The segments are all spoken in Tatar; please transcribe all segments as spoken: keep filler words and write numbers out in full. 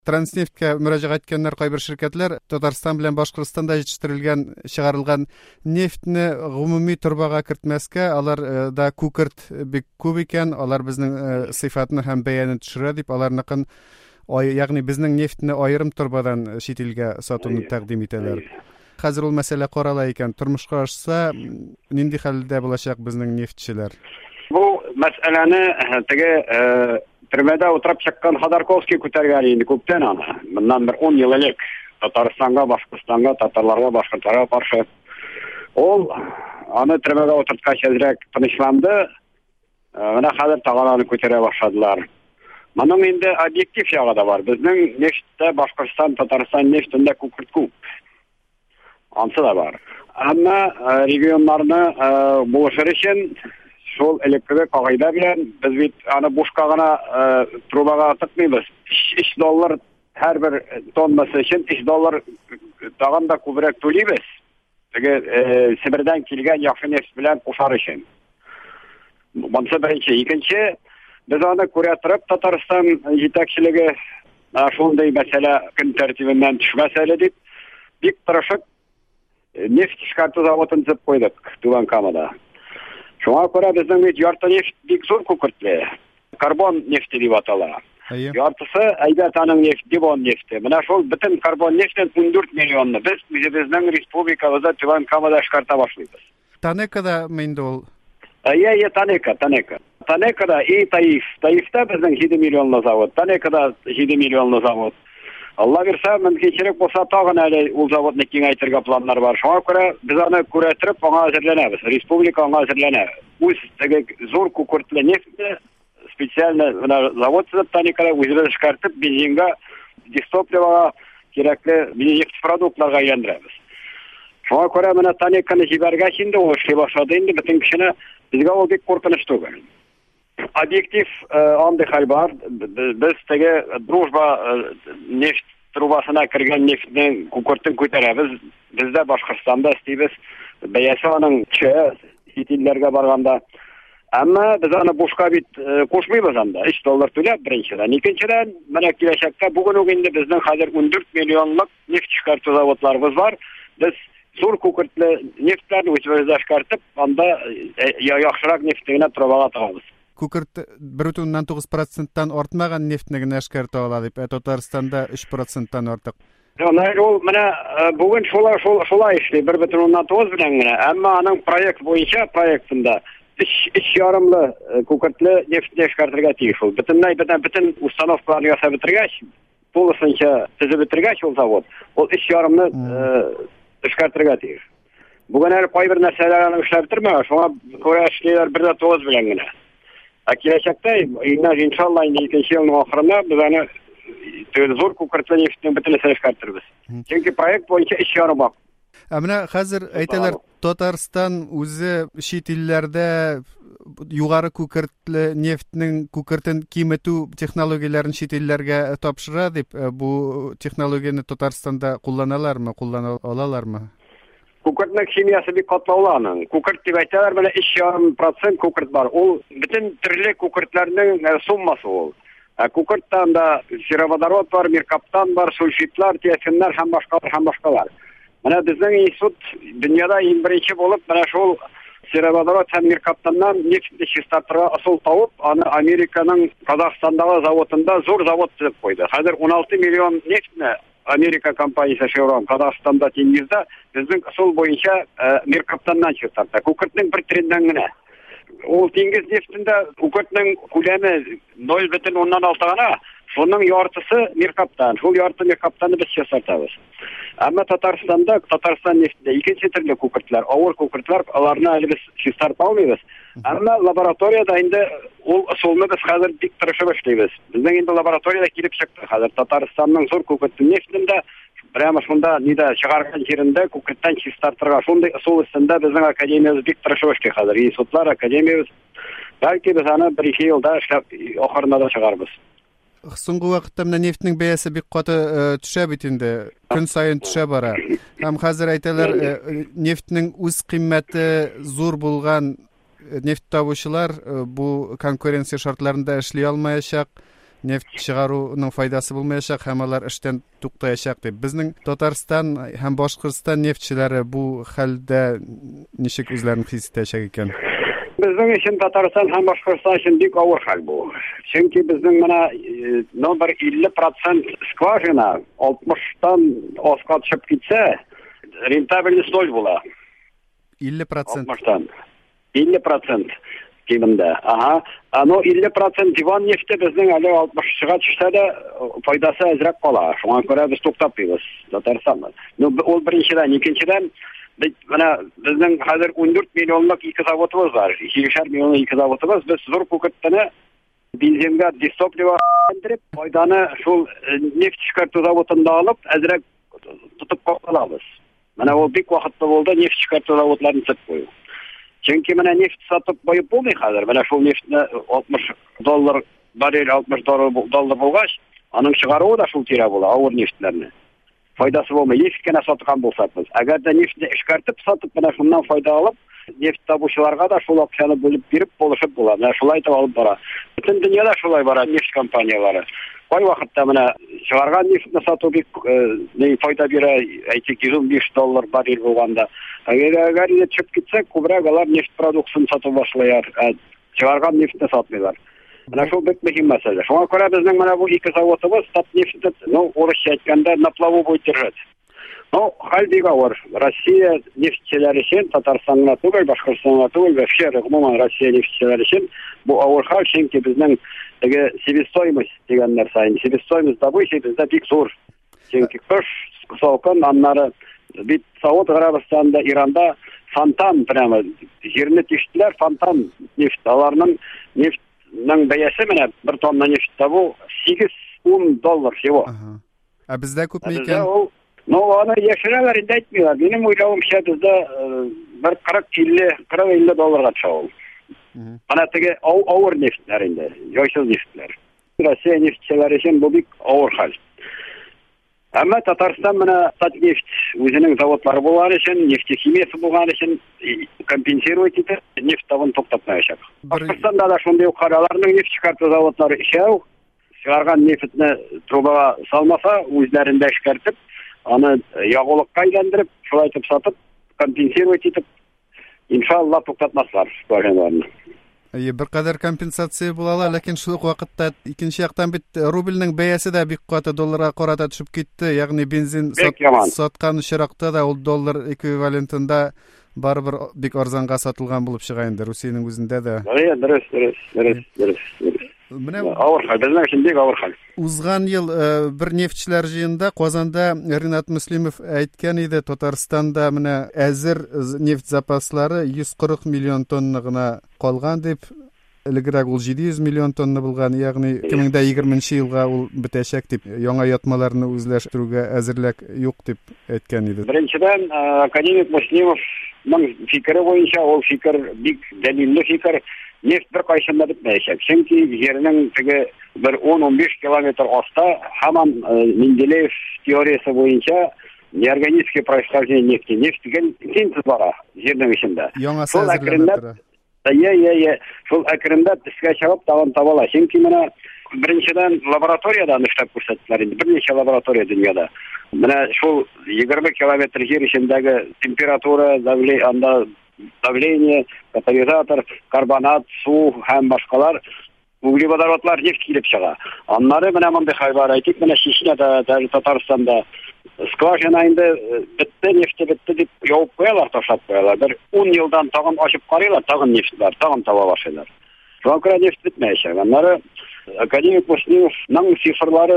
Транснефткә мөрәҗәгать иткәннәр кайбер ширкәтләр Татарстан белән Башкортстанда җитештерелгән, чыгарылган нефтьне гомуми торбага кертмәскә, алар да күкерт бик күп икән, алар безнең сыйфатны һәм бәяне төшерә дип, аларныкын, ягъни безнең нефтьне аерым торбадан чит илгә сатуны тәкъдим итәләр. Хәзер ул мәсьәлә карала икән. Тормышка ашса, нинди хәлдә булачак безнең нефтьчеләр? Бу мәсьәләне теге Төрмәдә утырып чыккан Ходорковский күтәргән инде күптән аны. Моннан бер ун ел элек Татарстанга, Башкортстанга, татарларга, башкортларга каршы. Ул аны төрмәгә утырткач әзрәк тынычланды. Менә хәзер тагын аны күтәрә башладылар. Моның инде объектив ягы да бар. Безнең нефттә Башкортстан, Татарстан нефтендә күкерт күп. Ансы да бар. Әмма регионнарны булышыр өчен шул элекке кагыйдә белән без бит аны бушка гына трубага тыкмыйбыз. өч доллар һәрбер тоннасы өчен өч доллар тагын да күбрәк түлибез. Теге Себердән килгән яхшы нефть белән кушар өчен. Монысы беренче. Икенче, без аны күрә торып Татарстан җитәкчелеге шундый мәсьәлә көн тәртибеннән төшмәсә әле дип бик тырышып нефть эшкәртү заводын төзеп куйдык Түбән Камада. Шуңа күрә безнең бит ярты нефть бик зур күкертле. Карбон нефте дип атала. Яртысы әйбәт аның нефть, дивон нефте. Менә шул бөтен карбон нефтен ун дүрт миллионны без безнең республикабызда Түбән Камада эшкәртә башлыйбыз. Танекада инде ул. Әйе, я Танека, Танека. Танекада и Таиф. Таифта безнең җиде миллионлы завод. Танекада җиде миллионлы завод. Алла бирсә, мөмкинчелек булса тагын әле ул заводны киңәйтергә планнар бар. Шуңа күрә без аны күрә торып аңа әзерләнәбез. Республика аңа әзерләнә. Үз теге зур күкертле нефтьне специально завод төзеп Танекада үзебез эшкәртеп бензинга, дистопливага кирәкле нефть продуктларга әйләндерәбез. Шуңа күрә менә Танеканы җибәргәч инде ул эшли башлады инде бөтен кешене безгә ул бик куркыныч түгел. Объектив андый хәл бар. Без теге дружба нефть трубасына кергән нефтьнең күкертен күтәрәбез. Бездә Башкортстанда истибез. Бәясе аның чы илләргә барганда. Әмма без аны бушка бит кушмыйбыз анда. өч доллар түләп беренчедән. Икенчедән, менә киләчәктә бүген үк инде безнең хәзер ун дүрт миллионлык нефть эшкәртү заводларыбыз бар. Без зур күкертле нефтьләрне үзебездә эшкәртеп, анда яхшырак нефтьне трубага тагабыз. Күкерт бер бөтен уннан тугыз проценттан артмаган нефтьне генә эшкәртә ала дип, Татарстанда өч проценттан артык. Яна ул менә бүген шулай шулай эшли бер бөтен уннан тугыз белән генә, әмма аның проект буенча проектында өч ярымлы күкертле нефтьне эшкәртергә тиеш ул. Бөтенләй бөтен бөтен установкаларны ясап бетергәч, тулысынча төзеп бетергәч ул завод, ул өч ярымны эшкәртергә тиеш. Бүген әле кайбер нәрсәләрне эшләп тормаган, шуңа күрә эшләр бер дә тугыз белән генә. Ә киләчәктә, иншалла, икенче елның ахырында без аны зур күкертле нефтьне бөтенләй эшкәртербез. Чөнки проект буенча өч ярым бак. Ә менә хәзер әйтәләр, Татарстан үзе чит илләрдә югары күкертле нефтьнең күкертен киметү технологияләрен чит илләргә тапшыра дип, бу технологияне Татарстанда кулланалармы, куллана алалармы? Күкертнең химиясы бик катлаулы аның. Күкерт дип әйтәләр, менә өч ярым процент күкерт бар. Ул бөтен төрле күкертләрнең суммасы ул. Күкерттән да сероводород бар, меркаптан бар, сульфитлар, тиофеннар һәм башкалар һәм башкалар. Менә безнең институт дөньяда иң беренче булып, менә шул сероводород һәм меркаптаннан нефтьне чистартырга ысул табып, аны Американың Казахстандагы заводында зур завод төзеп куйды. Хәзер ун алты миллион нефтьне Америка компаниясе Chevron Казахстанда диңгездә безнең ысул буенча меркаптаннан чистарта. Күкертнең бер трендән генә. Ул диңгез нефтендә күкертнең күләме ноль бөтен уннан алты гына. Шуның яртысы меркаптан. Шул ярты меркаптанны без чистартабыз. Әмма Татарстанда, Татарстан нефтендә икенче төрле күкертләр, авыр күкертләр, аларны әле без чистарта алмыйбыз. Әмма лабораториядә инде ул ысулны без хәзер бик тырышып эшлибез. Безнең инде лабораториядә килеп чыкты. Хәзер Татарстанның зур күкертле нефтендә прямо шунда нидә чыгарган җирендә күкерттән чистартырга шундый ысул өстендә безнең академиябез бик тырышып эшли хәзер. Институтлар, академиябез бәлки без аны бер-ике елда эшләп ахырына да чыгарбыз. Соңгы вакытта менә нефтьнең бәясе бик каты төшә бит инде. Көн саен төшә бара. Һәм хәзер әйтәләр, нефтьнең үз кыйммәте зур булган нефть табучылар бу конкуренция шартларында эшли алмаячак. нефть чыгаруның файдасы булмаячак һәм алар эштән туктаячак дип. Безнең Татарстан һәм Башкортстан нефтчеләре бу хәлдә ничек үзләрен хис итәчәк икән? Безнең өчен Татарстан һәм Башкортстан өчен бик авыр хәл бу. Чөнки безнең менә номер илле процент скважина алтмыштан аска төшеп китсә, рентабельность ноль була. илле процент. алтмыштан. илле процент кимендә. Ага. Аны илле процент диван нефте безнең әле алтмышка төшсә дә файдасы әзрәк кала. Шуңа күрә без туктапбыз Татарстанны. Ну ул беренчедән, икенчедән Biz bana bizden hazır on dört milyonluk iki zavodumuz var. yirmi milyonluk iki zavodumuz. Biz zor kukuttanı benzinga distopliva indirip, faydanı şu neft çıkartı zavodunda alıp, azraq tutup kalabız. Mana o bik vaqtda oldu neft çıkartı zavodlarını tutup koyu. Çünkü mana neft satıp koyup bulmuyor hazır. Mana şu neftini altmış dollar, barel altmış dollar bulgaç, anın çıkarığı da şu tira bula, ağır neftlerini. Faydası olmuyor. Neftkene satkan bulsak biz. Eğer de neftini çıkartıp satıp bana şundan fayda alıp neft tabuşçularga da şol akçanı bölüp birip buluşup bular. Yani şolay da alıp bara. Bütün dünyada şolay bara neft kampanyaları. Koy vakitte bana çıkargan neftini satı bir e, fayda bir aytik yüz on beş dolar baril bulganda. Eğer de çıkıp gitsek kubrak alar neft produksunu satı başlayar. E, çıkargan neftini satmıyorlar. Mana şu bek mühim mesele. Şuna göre bizning mana bu iki zavodumuz Tatneftni, no, oruscha aytganda na plavu bo'ytiradi. No, hal bek avır. Rossiya neftçileri için Tatarstan'la tugul, Başkırstan'la tugul ve şehir umuman Rossiya neftçileri için bu avır hal çünkü bizning себестоимость deganlar sayın. Себестоимость da bu işi bizde bek zor. Çünkü kış soğukun anları bir Saud Arabistan'da, İran'da fontan prema yerini tiştiler fontan neft. Alarının neft Nang bayası mene bir tonna neftte bu sekiz on dollar şevo. A bizde köp mi eken? No, onu yaşıralar indi etmiyorlar. Benim uylawımça bizde bir kırk elli dollarga çıkıyor. Ana tege ağır neftler indi, yoysuz neftler. Rossiya neftçileri için bu bir ağır hal. Ama Tatarstan mana Tatneft özünün zavodları bolğan için, neft kimyası bolğan için kompensировать etip neft tavını toktapmayacak. Başkırstanda da şunday qaralarning neft çıkartı zavodları işew, çıkargan neftini trubaga salmasa özlerinde çıkartıp, onu yağılıkka aylandırıp, şulay etip satıp, kompensировать etip, inşallah toktatmaslar başlanlarını. Bir kadar kompensatsiya bulala, lakin şu vaqtda ikinci yaqdan bit rublning bayasi da bik qata dollarga qarata tushib ketdi. Ya'ni benzin sotgan şiraqda da ol dollar ekvivalentida baribir bik arzonga sotilgan bo'lib chiqaydi. Rossiyaning o'zida da. Hayır, dürüst, dürüst, dürüst, dürüst. Mana ağır hal, bizning uchun bek ağır hal. Uzgan yil bir neftchilar jiyinida Qozonda Rinat Muslimov aytgan edi, Tataristonda mana azir neft zapaslari yuz qirq million tonnagina qolgan deb, ilgiraq ul yetti yuz million tonna bo'lgan, ya'ni ikki ming yigirmanchi yilga ul bitashak deb, yangi yotmalarni o'zlashtiruvga azirlik yo'q deb aytgan edi. Birinchidan akademik Muslimovning fikri bo'yicha ol fikr bek dalilli fikr. Neft bir qaysında bitmeyecek. Çünkü yerinin tege bir on on beş kilometre asta hemen e, Mendeleev teorisi boyunca неорганическое происхождение нефти. Neft degan sintez var yerning içinde. Şol akrimdat, ya ya ya, şol akrimdat isga chavab tavan tavala. Çünkü mana birinchidan laboratoriyadan ishlab ko'rsatdilar. Bir necha laboratoriya dunyoda. Mana şol yigirma kilometr yer içindagi temperatura, davleniya, давление, катализатор, karbonat, suv ham boshqalar uglevodorodlar neft kelib chiqa. Onları mana bunday xabar aytdik, mana Chechniyada, Tataristonda skvajina endi bitta nefti bitta deb yopib qo'yalar, tashlab qo'yalar. Bir on yildan tag'in ochib qaraylar, tag'in neftlar, tag'in tava boshlaylar. Shunga ko'ra neft bitmaydi. Onları akademik Muslimovning sifrlari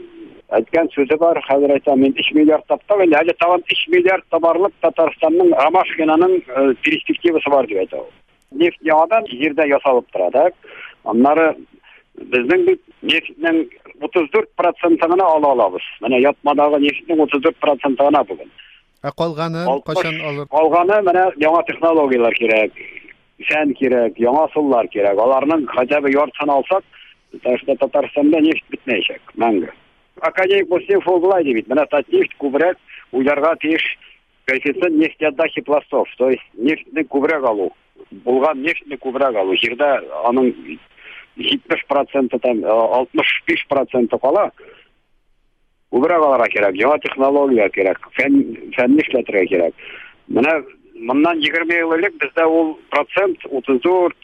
aytgan so'zi bor, hozir aytaman, uch milliard topdim. Endi hali tag'in uch milliard tabarlik Tataristonning Ramashkinaning perspektivasi bor deb aytadi. Neft yog'idan yerda yasalib turadi. Onları bizning neftning o'ttiz to'rt prosentini ola olamiz. Mana yotmadagi neftning o'ttiz to'rt prosentini bugun. A qolgani qachon olur? Qolgani mana yangi texnologiyalar kerak, fan kerak, yangi usullar kerak. Ularning hajabi yortini olsak, Tataristonda neft bitmayacak. Manga. Akademik Muslimov bo'lay deydi. Mana Tatneft ko'proq ularga tesh koefficient neftyadagi plastov, to есть neftni ko'proq olu. Bo'lgan neftni ko'proq olu. Yerda onun җитмеш проценты там алтмыш биш проценты кала. Убрак аларга кирәк, яңа технология кирәк, фән фәнне эшләтергә кирәк. Менә моннан егерме ел элек бездә ул процент утыз дүрт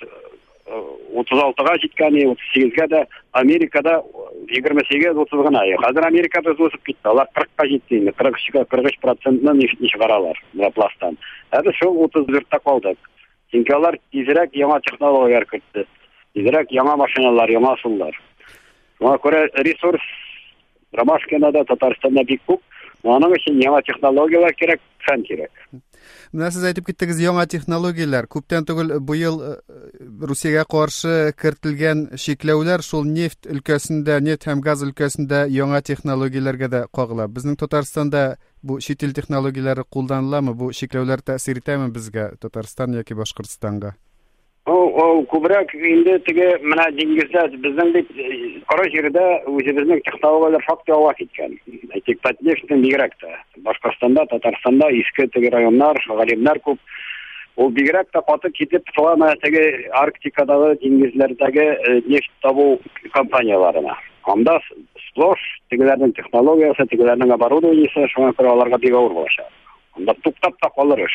утыз алтыга җиткән, утыз сигезгә дә, Америкада егерме сигез утыз гына. Хәзер Америкада үсеп китте. Алар кырыкка җитте инде. кырык өчкә кырык өч процентны нефть чыгаралар пластан. Хәзер шул утыз дүрттә калдык. Чөнки алар тизрәк яңа технологиялар кертте. Тизрәк яңа машиналар, яңа суллар. Шуңа күрә ресурс Ромашкинада, Татарстанда бик күп. Аның өчен яңа технологиялар кирәк, фән кирәк. Менә сез әйтеп киттегез, яңа технологиялар. Күптән түгел быел Русиягә каршы кертелгән шикләүләр шул нефть өлкәсендә, нефть һәм газ өлкәсендә яңа технологияләргә дә кагыла. Безнең Татарстанда бу чит ил технологияләре кулланыламы? Бу шикләүләр тәэсир итәме безгә, Татарстан яки Башкортстанга? Ул ул күбрәк инде теге менә диңгездә безнең бит кара җирдә үзебезнең технологияләр факты ава киткән. Әйтик, Татнефтьтән бигрәк тә. Башкортстанда, Татарстанда иске теге районнар, галимнәр күп. Ул бигрәк тә катып китеп тора менә теге Арктикадагы диңгезләрдәге нефть табу компанияларына. Анда сплош тегеләрнең технологиясе, тегеләрнең оборудованиесе, шуңа күрә аларга бик авыр булачак. Анда туктап та калыр эш.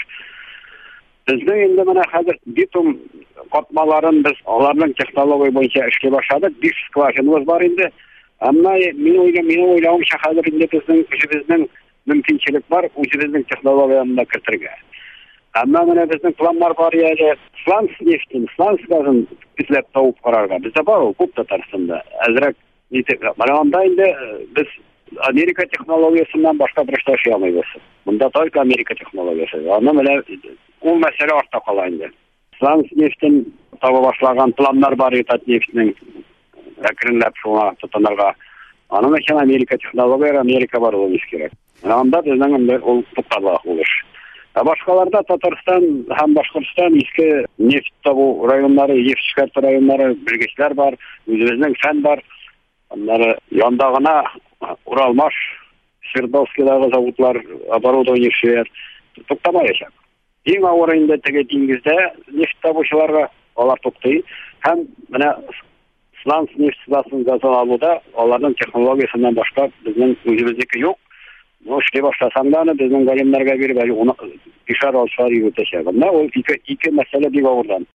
Безнең инде менә хәзер битум катмаларын без аларның технология буенча эшкә башладык. биш скважинабыз бар инде. Әмма мин уйлыйм, мин уйлавымча хәзер инде безнең үзебезнең мөмкинчелек бар, үзебезнең технологияны кертергә. Әмма менә безнең планнар бар яде. Сланц нефтен, сланц газын эзләп табып карарга. Бездә бар ул күп Татарстанда. Әзрәк нитеп, менә анда инде без Америка технологиясыннан башка бер эш эшләмәйбез. Монда только Америка технологиясе. Аны менә ул мәсьәлә артта кала инде. Сланц нефтен таба башлаган планнар бар Татнефтьнең әкренләп шуңа тотынырга. Аның өчен Америка технологияләре, Америка бар ул кирәк. Анда безнең ул туктарлык булыш. Ә башкаларда Татарстан һәм Башкортстан иске нефть табу районнары, нефть шикәртә районнары, белгечләр бар, үзебезнең фән бар. Аннары янда гына Уралмаш, Свердловскидагы заводлар оборудование эшләр, туктамаячак. Иң авыр инде теге диңгездә нефть табучыларга алар туктый. Һәм менә Сланц нефть базасын газын алуда аларның технологиясыннан башка безнең үзебезнеке юк. Ну, эшли башласаң да, безнең галимнәргә биреп, аны бишәр алышар йөртәчәк. Менә ул ике ике мәсьәлә бик авырдан.